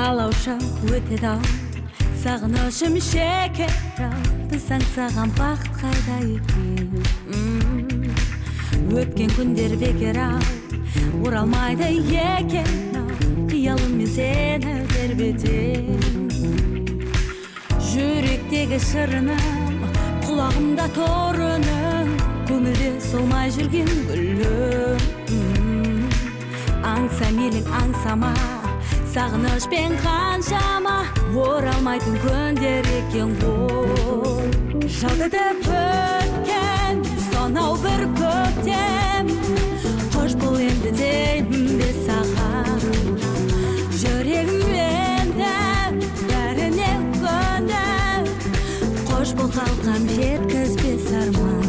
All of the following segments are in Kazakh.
Қалауша өтеді ау, сағынышым шекер ау, саған бақыт қайда екен. Өткен күндер бекер ау, оралмайды екен ау, қиялыммен сені тербетем. Жүректегі шырыным, құлағымда торыным, көңілде солмай жүрген гүлім. Аңса мейлің аңсама, сағынышпен қаншама, оралмайтын күндер екен ғой. Жалтырып өткен сонау бір көктем, қош бол енді деймін бе саған. Жүрегім енді бәріне көнді, қош бол қалқам жеткізбес арман.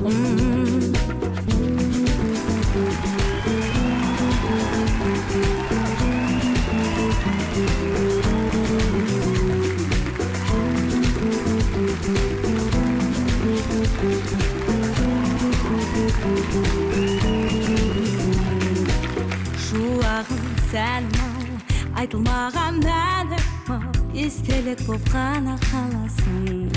Шуағым сәлім-ау, айтылмаған әнім-ау, естелік боп қана қаласың.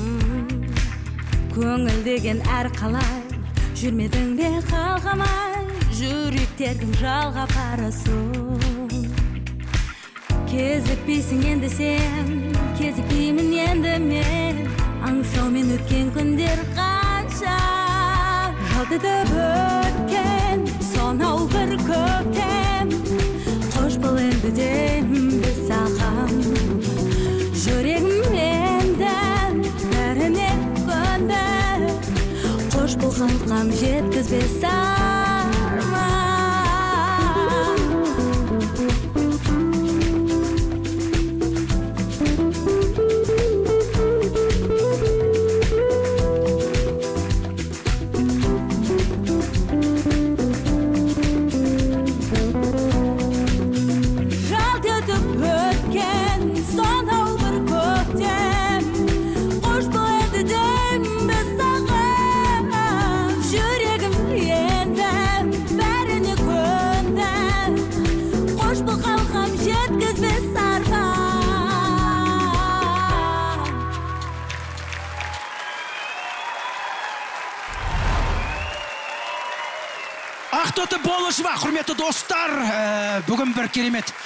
Көңіл деген әр қалай, жүрмедің бе қалғамай, жүректердің жалға парасын. Кезікпейсің енді сен, кезікпеймін енді мен, аңсаумен өткен күндер қанша. Жалтырып өткен сонау бір көктем, қош бол енді деймін бе саған. Жүрегім енді бәріне көнді, қош бол қалқам жеткізбес арман. Ақтоты Болышева, құрметті достар, бүгін бір керемет